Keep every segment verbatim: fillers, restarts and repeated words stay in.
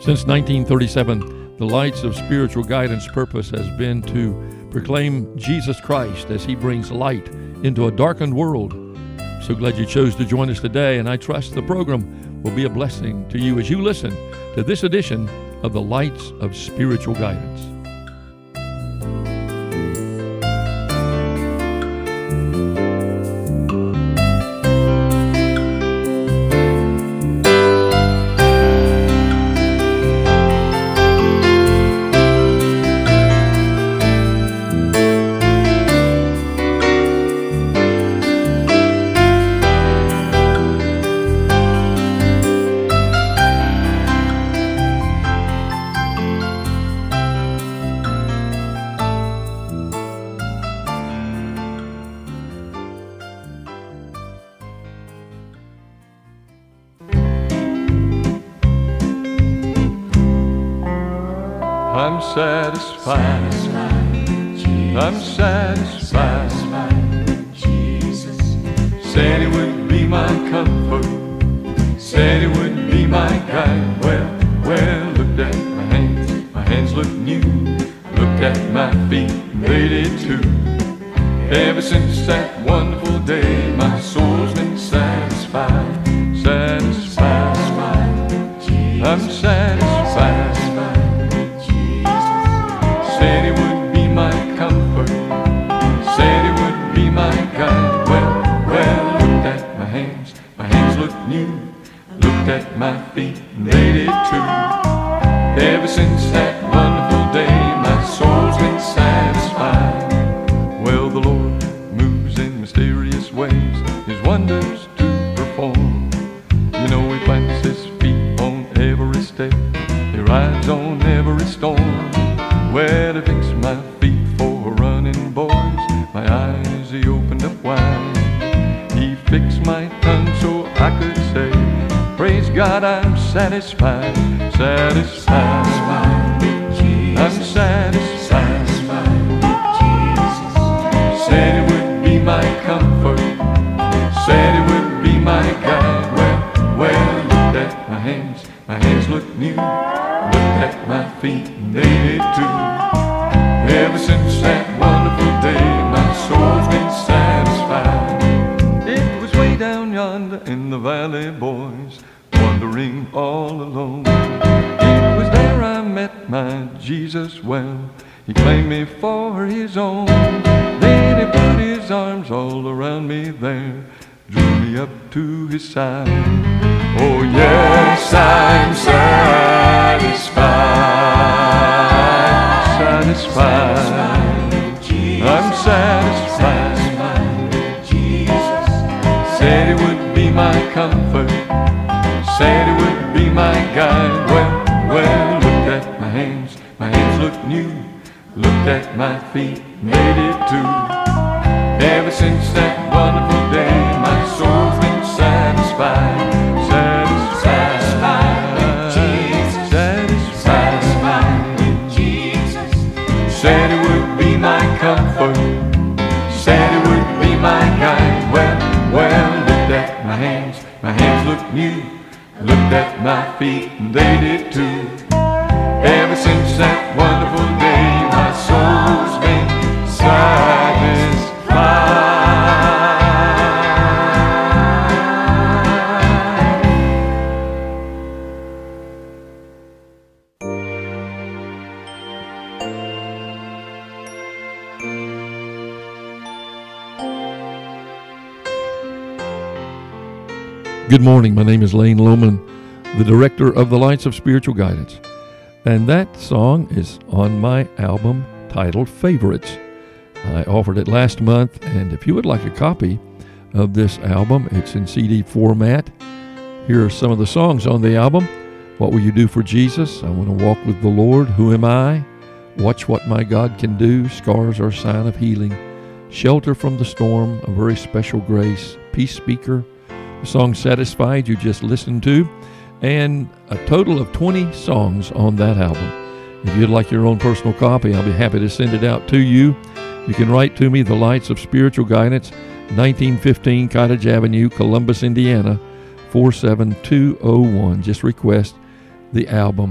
Since nineteen thirty-seven, the Lights of Spiritual Guidance purpose has been to proclaim Jesus Christ as He brings light into a darkened world. So glad you chose to join us today, and I trust the program will be a blessing to you as you listen to this edition of the Lights of Spiritual Guidance. I'm satisfied, I'm satisfied, Jesus said He would be my comfort, said He would be my guide. Well, well, looked at my hands, my hands look new, looked at my feet, they did too. Ever since that wonderful day, my soul's been satisfied, satisfied, I'm satisfied. Said He would be my comfort, said He would be my guide. Well, well, looked at my hands, my hands looked new, looked at my feet, they did too. Ever since that wonderful day, my soul's been satisfied. Well, the Lord moves in mysterious ways, His wonders to perform. You know He plants His feet on every step, He rides on every storm. Well, He fixed my feet for running, boys, my eyes He opened up wide. He fixed my tongue so I could say, praise God, I'm satisfied, satisfied, I'm satisfied. Said He would be my comfort, said He would be my guide. Well, well, looked at my hands, my hands looked new, looked at my feet, they did too. Ever since that wonderful day, my soul's been satisfied. It was way down yonder in the valley, boys, wandering all alone. It was there I met my Jesus well, He claimed me for His own. Then He put His arms all around me there, drew me up to His side. Oh yes, I'm satisfied, satisfied, I'm satisfied. Said He would be my comfort, said He would be my guide. Well, well, looked at my hands, my hands looked new, looked at my feet, they did too. Ever since that wonderful day, my soul's been satisfied, satisfied, satisfied with Jesus. Said He would be my comfort, said He would be my guide. Well, well, looked at my hands, my hands looked new, looked at my feet, and they did too. Ever since that wonderful day, my soul's been satisfied. Good morning. My name is Lane Lohman, the director of the Lights of Spiritual Guidance. And that song is on my album titled Favorites. I offered it last month, and if you would like a copy of this album, it's in C D format. Here are some of the songs on the album. What Will You Do for Jesus? I Want to Walk with the Lord. Who Am I? Watch What My God Can Do. Scars Are a Sign of Healing. Shelter from the Storm. A Very Special Grace. Peace Speaker. The song Satisfied you just listened to, and a total of twenty songs on that album. If you'd like your own personal copy, I'll be happy to send it out to you. You can write to me, The Lights of Spiritual Guidance, nineteen fifteen Cottage Avenue, Columbus, Indiana, four seven two oh one. Just request the album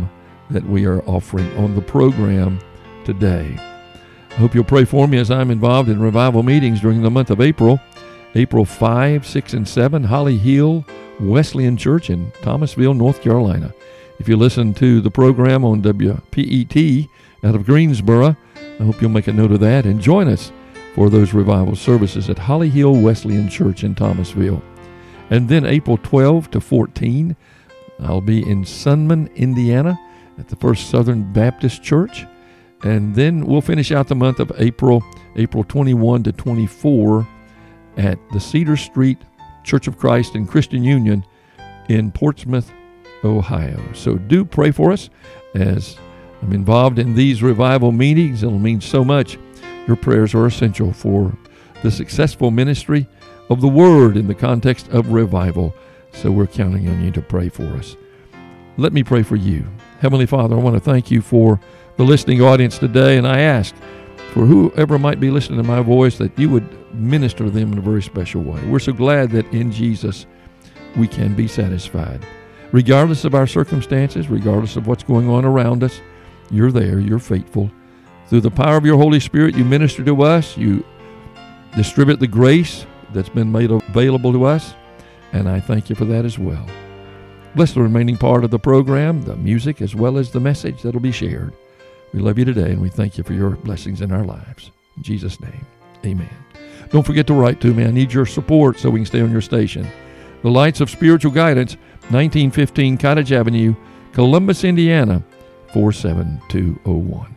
that we are offering on the program today. I hope you'll pray for me as I'm involved in revival meetings during the month of April. April fifth, sixth, and seventh, Holly Hill Wesleyan Church in Thomasville, North Carolina. If you listen to the program on W P E T out of Greensboro, I hope you'll make a note of that and join us for those revival services at Holly Hill Wesleyan Church in Thomasville. And then April twelfth to fourteenth, I'll be in Sunman, Indiana at the First Southern Baptist Church. And then we'll finish out the month of April, April twenty-first to twenty-fourth at the Cedar Street Church of Christ and Christian Union in Portsmouth, Ohio. So do pray for us as I'm involved in these revival meetings. It'll mean so much. Your prayers are essential for the successful ministry of the Word in the context of revival. So we're counting on you to pray for us. Let me pray for you. Heavenly Father, I want to thank you for the listening audience today, and I ask for whoever might be listening to my voice that you would minister to them in a very special way. We're so glad that in Jesus we can be satisfied. Regardless of our circumstances, regardless of what's going on around us, you're there, you're faithful. Through the power of your Holy Spirit, you minister to us, you distribute the grace that's been made available to us, and I thank you for that as well. Bless the remaining part of the program, the music, as well as the message that'll be shared. We love you today, and we thank you for your blessings in our lives. In Jesus' name, amen. Don't forget to write to me. I need your support so we can stay on your station. The Lights of Spiritual Guidance, nineteen fifteen Cottage Avenue, Columbus, Indiana, four seven two oh one.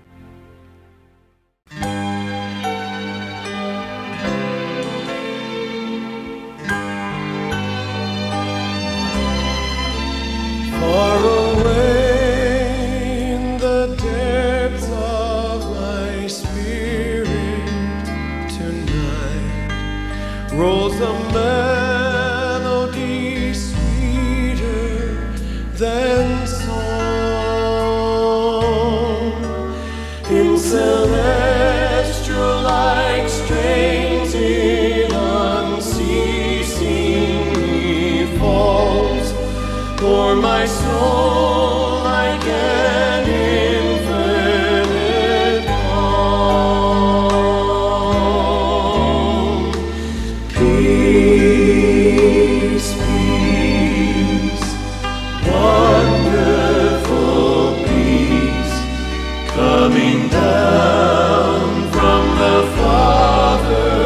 Far away in the depths of my spirit tonight rolls a melody sweeter than song. In celestial like strains it unceasingly falls for my soul like an infinite calm. Peace, peace, wonderful peace, coming down from the Father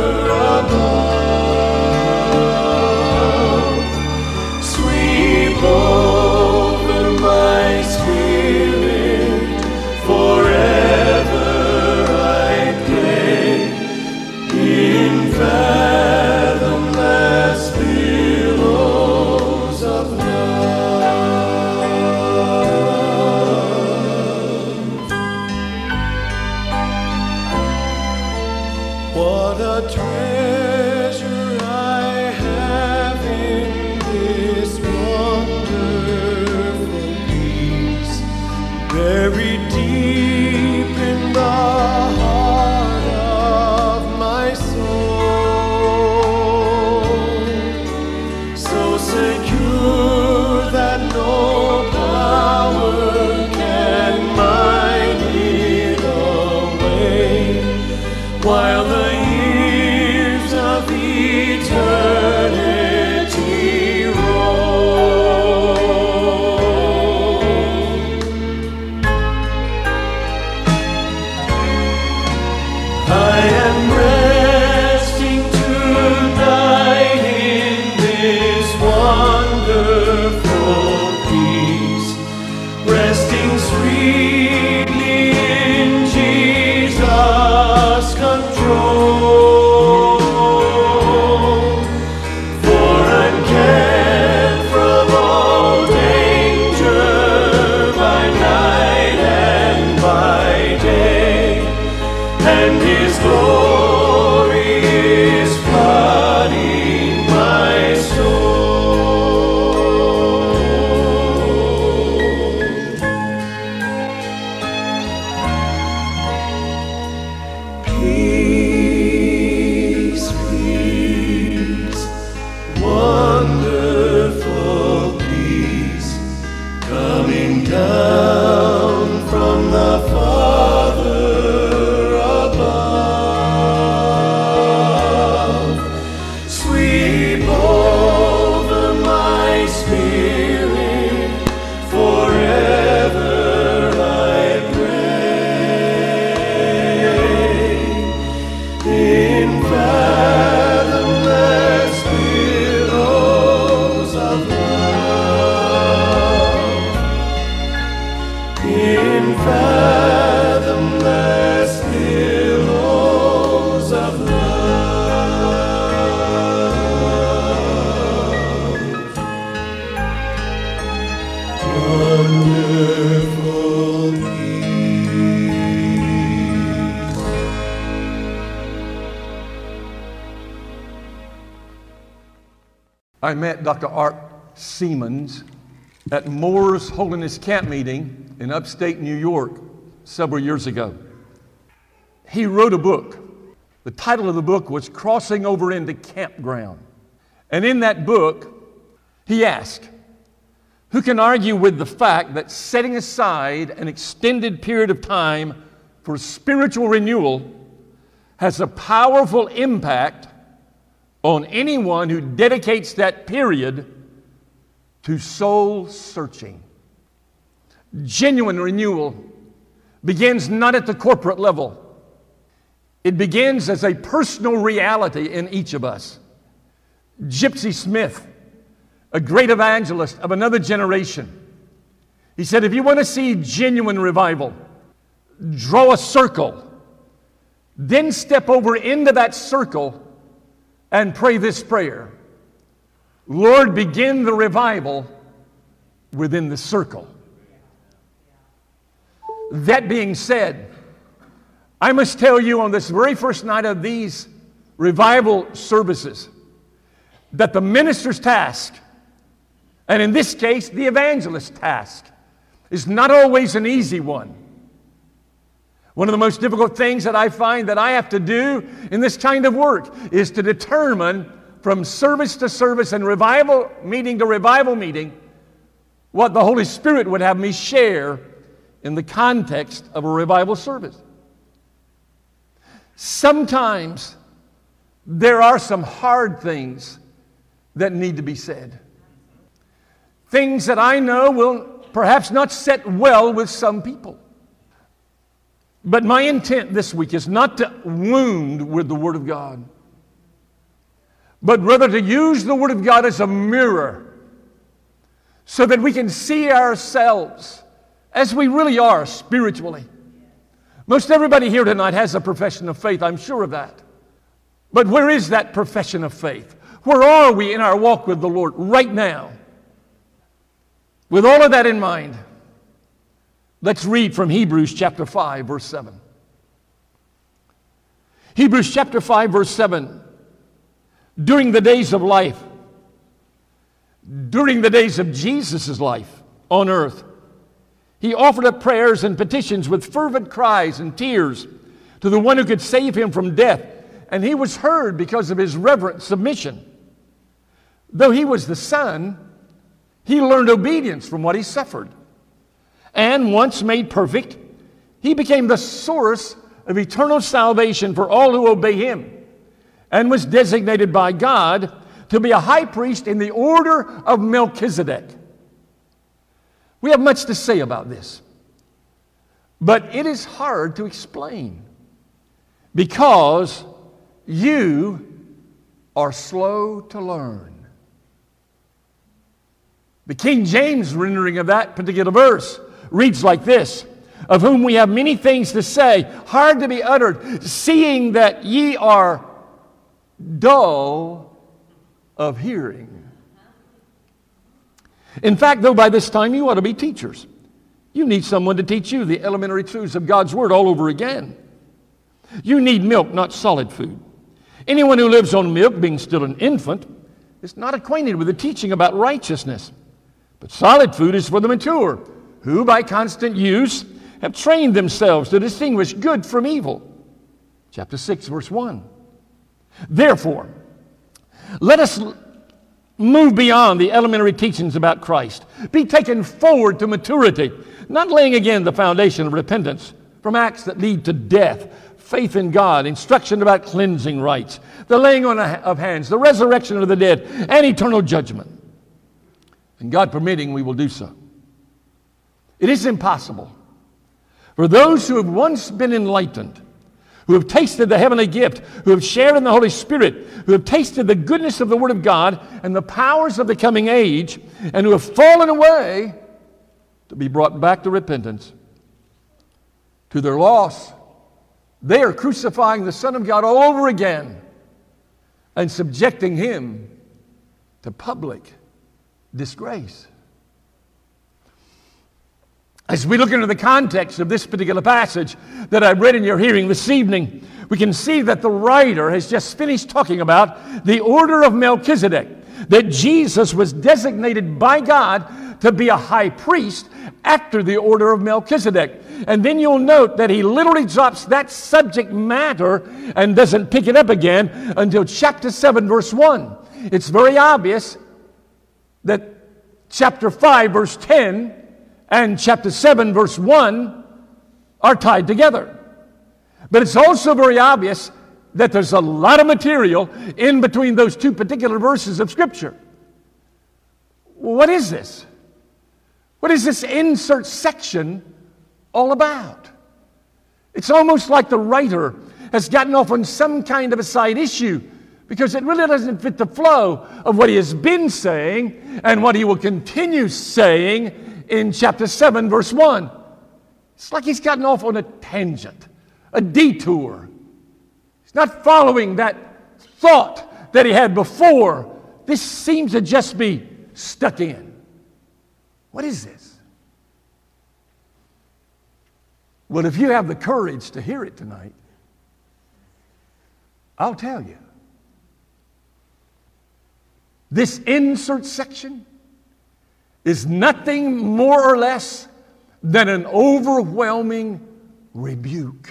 above. Sweep over my spirit, forever I pray, in fathomless billows of love. What a treasure I have in this wonderful peace, buried deep in the heart of my soul, so secure that no power can mine it away, while the years of eternity roll. I am resting tonight in this wonderful peace, resting sweetly in Jesus' control. For I'm kept from all danger by night and by day, and His glory is flooding my soul. Peace. In fathomless billows of love, in fathomless billows of love, wonderful peace. I met Doctor Art Siemens at Moore's Holiness Camp meeting in upstate New York several years ago. He wrote a book. The title of the book was Crossing Over into Campground. And in that book, he asked, who can argue with the fact that setting aside an extended period of time for spiritual renewal has a powerful impact on anyone who dedicates that period to soul searching? Genuine renewal begins not at the corporate level. It begins as a personal reality in each of us. Gypsy Smith, a great evangelist of another generation, he said, if you want to see genuine revival, draw a circle, then step over into that circle and pray this prayer: Lord, begin the revival within the circle. That being said, I must tell you on this very first night of these revival services that the minister's task, and in this case, the evangelist's task, is not always an easy one. One of the most difficult things that I find that I have to do in this kind of work is to determine from service to service and revival meeting to revival meeting what the Holy Spirit would have me share in the context of a revival service. Sometimes there are some hard things that need to be said. Things that I know will perhaps not sit well with some people. But my intent this week is not to wound with the Word of God, but rather to use the Word of God as a mirror so that we can see ourselves as we really are spiritually. Most everybody here tonight has a profession of faith, I'm sure of that. But where is that profession of faith? Where are we in our walk with the Lord right now? With all of that in mind, let's read from Hebrews chapter five, verse seven. Hebrews chapter five, verse seven. During the days of life, during the days of Jesus' life on earth, he offered up prayers and petitions with fervent cries and tears to the one who could save him from death, and he was heard because of his reverent submission. Though he was the Son, he learned obedience from what he suffered. And once made perfect, he became the source of eternal salvation for all who obey him, and was designated by God to be a high priest in the order of Melchizedek. We have much to say about this, but it is hard to explain because you are slow to learn. The King James rendering of that particular verse reads like this: of whom we have many things to say, hard to be uttered, seeing that ye are dull of hearing. In fact, though, by this time you ought to be teachers. You need someone to teach you the elementary truths of God's Word all over again. You need milk, not solid food. Anyone who lives on milk, being still an infant, is not acquainted with the teaching about righteousness. But solid food is for the mature, who by constant use have trained themselves to distinguish good from evil. Chapter six, verse one. Therefore, let us move beyond the elementary teachings about Christ. Be taken forward to maturity, not laying again the foundation of repentance from acts that lead to death, faith in God, instruction about cleansing rites, the laying on of hands, the resurrection of the dead, and eternal judgment. And God permitting, we will do so. It is impossible for those who have once been enlightened, who have tasted the heavenly gift, who have shared in the Holy Spirit, who have tasted the goodness of the Word of God and the powers of the coming age, and who have fallen away to be brought back to repentance. To their loss, they are crucifying the Son of God all over again and subjecting Him to public disgrace. As we look into the context of this particular passage that I've read in your hearing this evening, we can see that the writer has just finished talking about the order of Melchizedek, that Jesus was designated by God to be a high priest after the order of Melchizedek. And then you'll note that he literally drops that subject matter and doesn't pick it up again until chapter seven, verse one. It's very obvious that chapter five, verse ten, and chapter seven, verse one are tied together. But it's also very obvious that there's a lot of material in between those two particular verses of Scripture. What is this? What is this insert section all about? It's almost like the writer has gotten off on some kind of a side issue because it really doesn't fit the flow of what he has been saying and what he will continue saying in chapter seven, verse one. It's like he's gotten off on a tangent, a detour. He's not following that thought that he had before. This seems to just be stuck in. What is this? Well, if you have the courage to hear it tonight, I'll tell you. This insert section is nothing more or less than an overwhelming rebuke.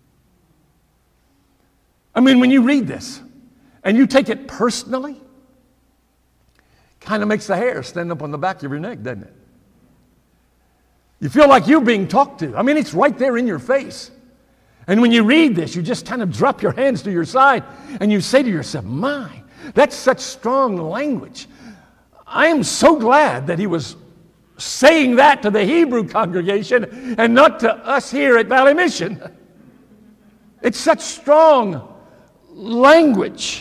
I mean, when you read this and you take it personally, kind of makes the hair stand up on the back of your neck, doesn't it? You feel like you're being talked to. I mean, it's right there in your face. And when you read this, you just kind of drop your hands to your side and you say to yourself, my, that's such strong language. I am so glad that he was saying that to the Hebrew congregation and not to us here at Valley Mission. It's such strong language.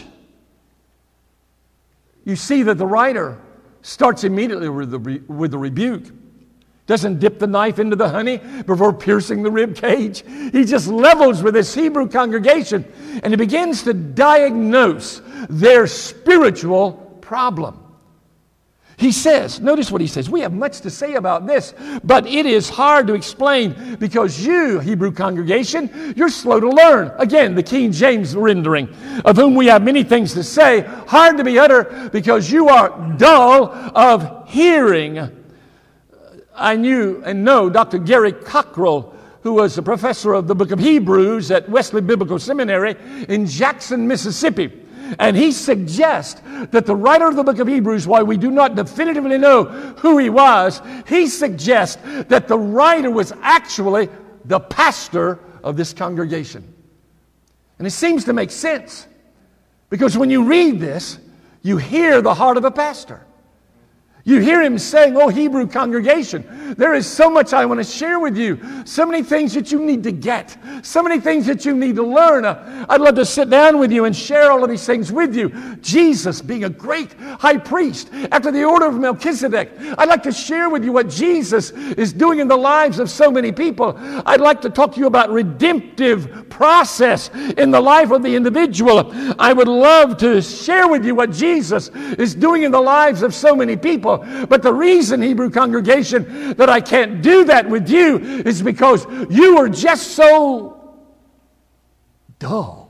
You see that the writer starts immediately with the, re- with the rebuke. Doesn't dip the knife into the honey before piercing the rib cage. He just levels with this Hebrew congregation and he begins to diagnose their spiritual problem. He says, notice what he says, we have much to say about this, but it is hard to explain because you, Hebrew congregation, you're slow to learn. Again, the King James rendering, of whom we have many things to say, hard to be uttered because you are dull of hearing. I knew and know Doctor Gary Cockrell, who was a professor of the book of Hebrews at Wesley Biblical Seminary in Jackson, Mississippi. And he suggests that the writer of the book of Hebrews, while we do not definitively know who he was, he suggests that the writer was actually the pastor of this congregation. And it seems to make sense because when you read this, you hear the heart of a pastor. You hear him saying, oh, Hebrew congregation, there is so much I want to share with you. So many things that you need to get. So many things that you need to learn. Uh, I'd love to sit down with you and share all of these things with you. Jesus being a great high priest after the order of Melchizedek. I'd like to share with you what Jesus is doing in the lives of so many people. I'd like to talk to you about redemptive process in the life of the individual. I would love to share with you what Jesus is doing in the lives of so many people. But the reason, Hebrew congregation, that I can't do that with you is because you are just so dull.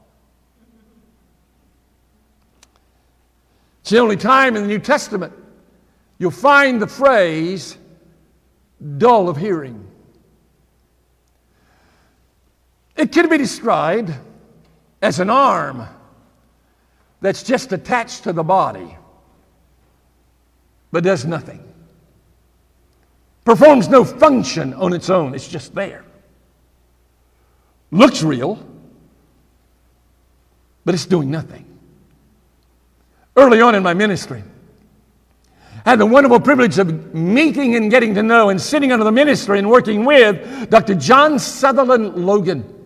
It's the only time in the New Testament you'll find the phrase dull of hearing. It can be described as an arm that's just attached to the body, but does nothing. Performs no function on its own. It's just there. Looks real, but it's doing nothing. Early on in my ministry, I had the wonderful privilege of meeting and getting to know and sitting under the ministry and working with Doctor John Sutherland Logan.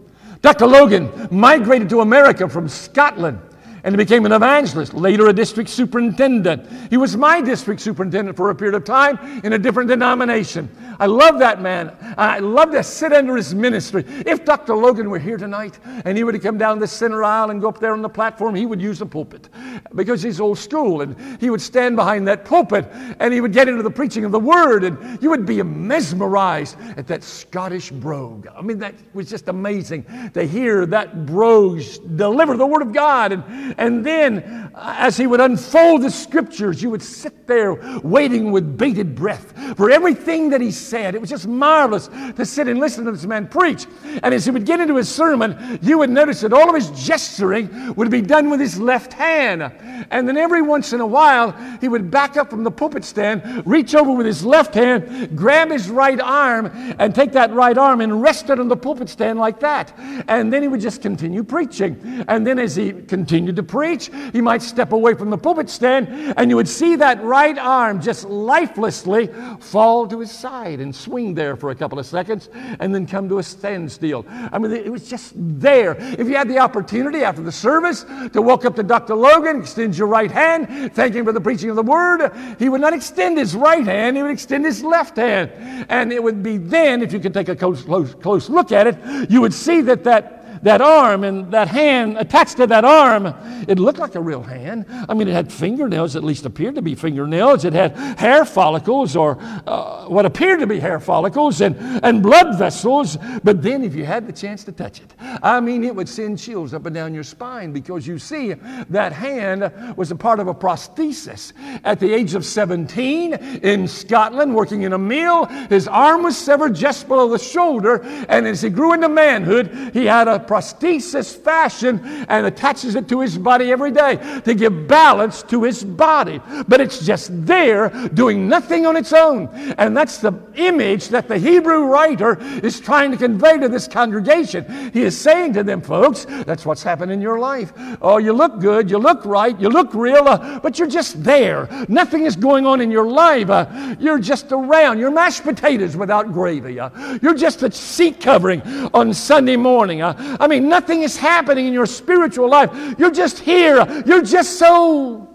Doctor Logan migrated to America from Scotland and he became an evangelist, later a district superintendent. He was my district superintendent for a period of time in a different denomination. I love that man. I love to sit under his ministry. If Doctor Logan were here tonight and he were to come down the center aisle and go up there on the platform, he would use the pulpit because he's old school, and he would stand behind that pulpit and he would get into the preaching of the Word, and you would be mesmerized at that Scottish brogue. I mean, that was just amazing to hear that brogue deliver the Word of God. And And then, as he would unfold the Scriptures, you would sit there waiting with bated breath for everything that he said. It was just marvelous to sit and listen to this man preach. And as he would get into his sermon, you would notice that all of his gesturing would be done with his left hand. And then every once in a while, he would back up from the pulpit stand, reach over with his left hand, grab his right arm, and take that right arm and rest it on the pulpit stand like that. And then he would just continue preaching. And then as he continued to preach, he might step away from the pulpit stand, and you would see that right arm just lifelessly fall to his side and swing there for a couple of seconds and then come to a standstill. I mean, it was just there. If you had the opportunity after the service to walk up to Doctor Logan, extend your right hand, thank him for the preaching of the Word, he would not extend his right hand, he would extend his left hand. And it would be then, if you could take a close, close, close look at it, you would see that that That arm and that hand attached to that arm, it looked like a real hand. I mean, it had fingernails, at least appeared to be fingernails. It had hair follicles, or uh, what appeared to be hair follicles, and, and blood vessels. But then if you had the chance to touch it, I mean, it would send chills up and down your spine, because you see that hand was a part of a prosthesis. At the age of seventeen in Scotland, working in a mill, his arm was severed just below the shoulder, and as he grew into manhood, he had a prosthesis fashion and attaches it to his body every day to give balance to his body. But it's just there doing nothing on its own. And that's the image that the Hebrew writer is trying to convey to this congregation. He is saying to them, folks, that's what's happened in your life. Oh, you look good, you look right, you look real, uh, but you're just there. Nothing is going on in your life. Uh, you're just around. You're mashed potatoes without gravy. Uh, you're just a seat covering on Sunday morning. Uh, I mean, nothing is happening in your spiritual life. You're just here. You're just so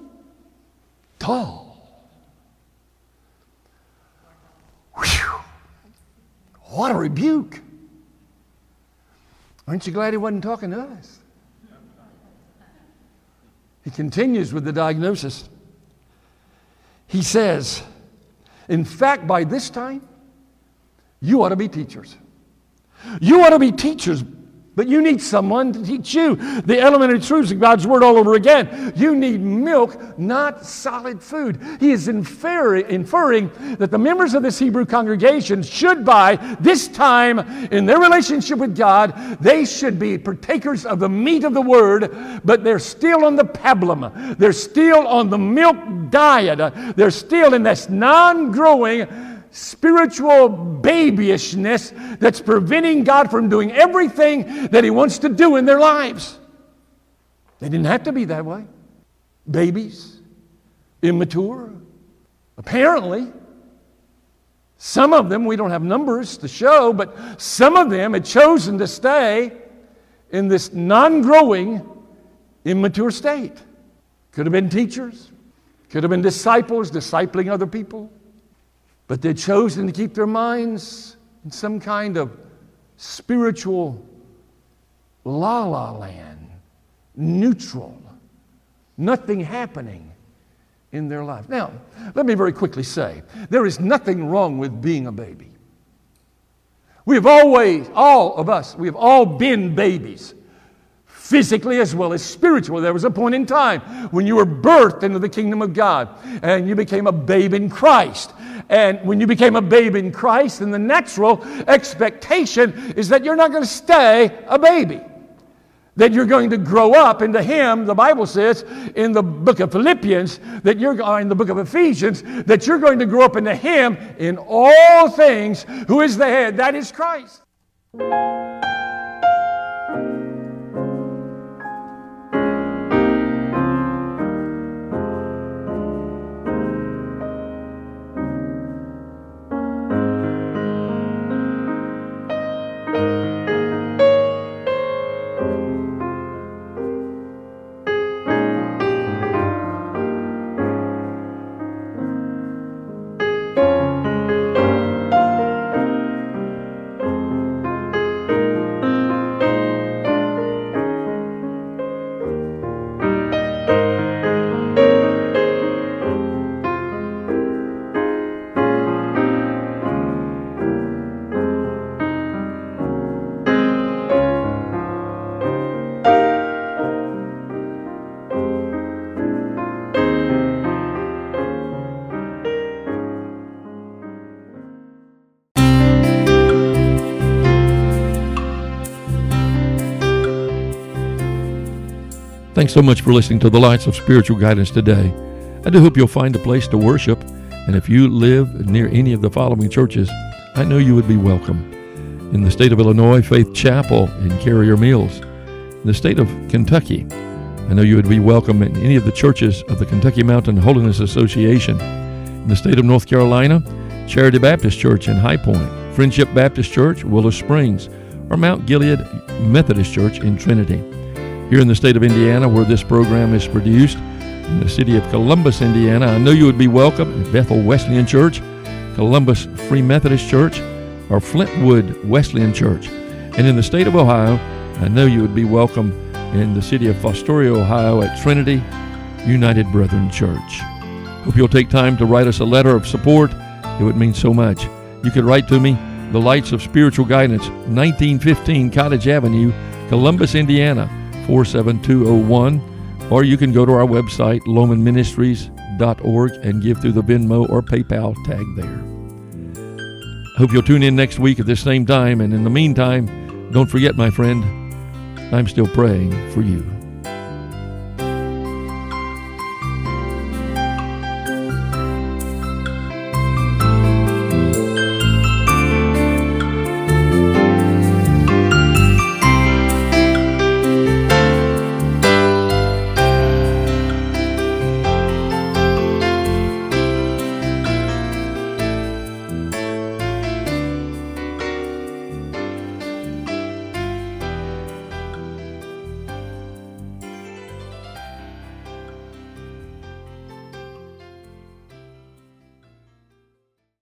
dull. Whew. What a rebuke. Aren't you glad he wasn't talking to us? He continues with the diagnosis. He says, in fact, by this time, you ought to be teachers. You ought to be teachers. But you need someone to teach you the elementary truths of God's Word all over again. You need milk, not solid food. He is inferring, inferring that the members of this Hebrew congregation should, by this time in their relationship with God, they should be partakers of the meat of the Word, but they're still on the pablum. They're still on the milk diet. They're still in this non-growing spiritual babyishness that's preventing God from doing everything that He wants to do in their lives. They didn't have to be that way. Babies, immature. Apparently, some of them, we don't have numbers to show, but some of them had chosen to stay in this non-growing, immature state. Could have been teachers, could have been disciples, discipling other people. But they'd chosen to keep their minds in some kind of spiritual la-la land, neutral, nothing happening in their life. Now, let me very quickly say, there is nothing wrong with being a baby. We have always, all of us, we have all been babies, physically as well as spiritually. There was a point in time when you were birthed into the kingdom of God and you became a babe in Christ. And when you became a babe in Christ, then the natural expectation is that you're not going to stay a baby. That you're going to grow up into Him. The Bible says in the book of Philippians, that you're, or in the book of Ephesians, that you're going to grow up into Him in all things, who is the head, that is Christ. Thanks so much for listening to the Lights of Spiritual Guidance today. I do hope you'll find a place to worship, and if you live near any of the following churches, I know you would be welcome. In the state of Illinois, Faith Chapel in Carrier Mills. In the state of Kentucky, I know you would be welcome in any of the churches of the Kentucky Mountain Holiness Association. In the state of North Carolina, Charity Baptist Church in High Point, Friendship Baptist Church, Willow Springs, or Mount Gilead Methodist Church in Trinity. Here in the state of Indiana, where this program is produced, in the city of Columbus, Indiana, I know you would be welcome at Bethel Wesleyan Church, Columbus Free Methodist Church, or Flintwood Wesleyan Church. And in the state of Ohio, I know you would be welcome in the city of Fostoria, Ohio at Trinity United Brethren Church. Hope you'll take time to write us a letter of support. It would mean so much. You could write to me, The Lights of Spiritual Guidance, nineteen fifteen Cottage Avenue, Columbus, Indiana, four seven two oh one. Or you can go to our website, loman ministries dot org, and give through the Venmo or PayPal tag there. Hope you'll tune in next week at this same time. And in the meantime, don't forget, my friend, I'm still praying for you.